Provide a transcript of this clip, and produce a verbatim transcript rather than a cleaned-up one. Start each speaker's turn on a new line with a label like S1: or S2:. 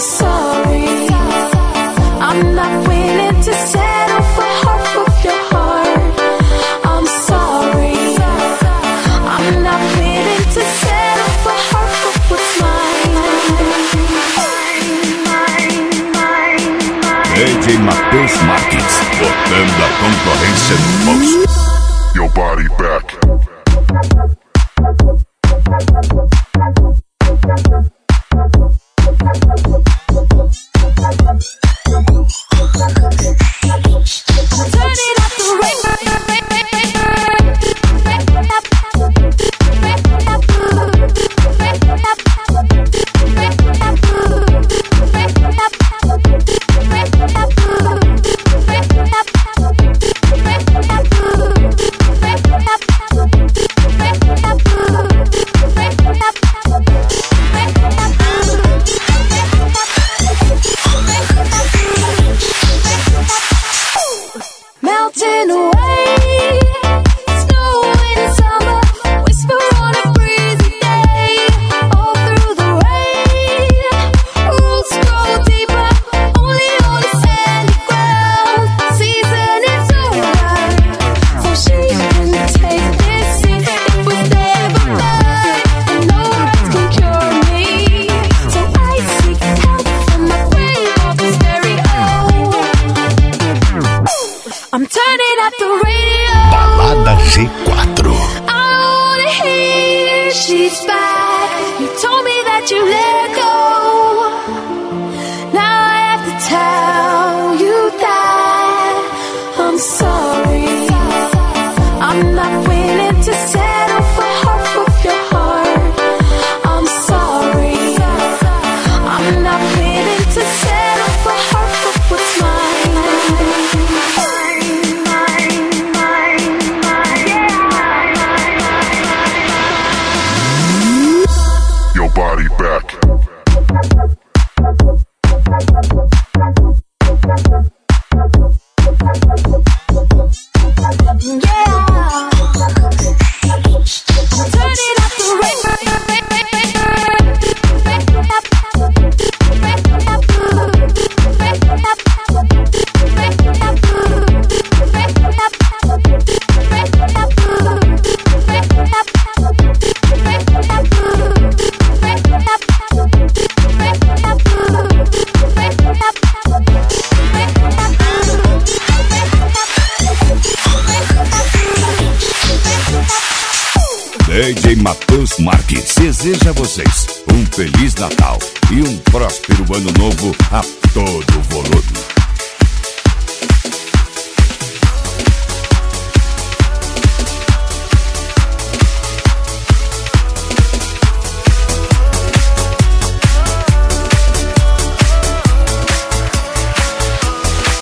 S1: sorry, I'm not willing to settle for half of your heart. I'm sorry, I'm not willing to settle for half of what's mine.
S2: D J Matheus Marques, botando a concorrência no bolso.
S3: Your body back.
S1: Turn it up the right. Melting away, snow in summer, whisper on a breezy day. All through the rain, roots grow deeper, only on the sandy ground. Season is over, so she can take this sin. It was never mine, and no words can cure me. So I seek help from my grave of the stereo. I'm turning up the radio.
S2: Balada G quatro.
S1: I wanna hear she's back. You told me that you let her go. Now I have to tell you that I'm sorry. I'm not willing to settle for half of your heart. I'm sorry. I'm not willing to settle for half of what's mine.
S3: Your body back.
S1: Turn it up the right.
S2: D J Matheus Marques deseja a vocês um Feliz Natal e um próspero Ano Novo a todo volume.